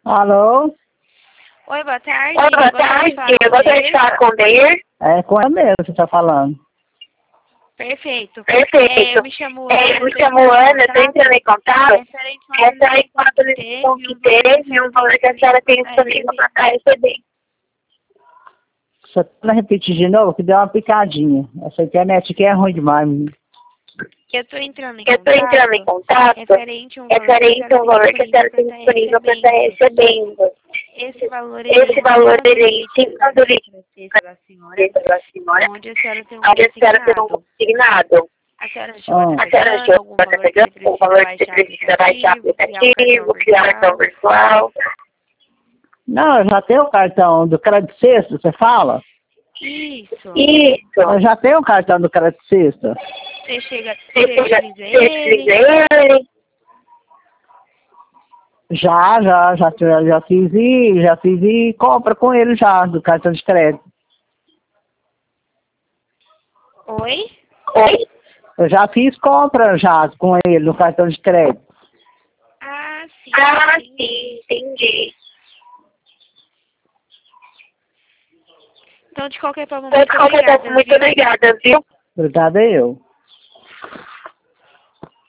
Alô? Oi, boa tarde. Oi, boa tarde. Eu gostaria de falar com o Deir. É com ela mesmo que você está falando. Perfeito. Perfeito. Eu me chamo Ana, Eu me chamo Ana, estou entrando em contato. referente a Essa é a ligação que teve e um valor que a senhora tem disponível para receber. Você pode repetir de novo, que deu uma picadinha. Essa internet aqui é ruim demais. Eu estou entrando em contato referente a um valor que a senhora tem disponível para estar recebendo. Esse valor ele sim, quando ele da senhora, da senhora, onde a senhora tem um onde a senhora tem um consignado. A senhora chegou A senhora achou algum valor que você o valor que precisa você precisa baixar o aplicativo, criar um cartão virtual. Não, eu já tenho o cartão do Crédito Sexta, você fala? Isso. Eu já tenho o cartão do Crédito Sexta. Você utiliza ele? Já fiz e compra com ele já, do cartão de crédito. Oi? Eu já fiz compra já com ele no cartão de crédito. Ah, sim. Entendi. Então, de qualquer forma, Muito obrigada, viu? Obrigada eu.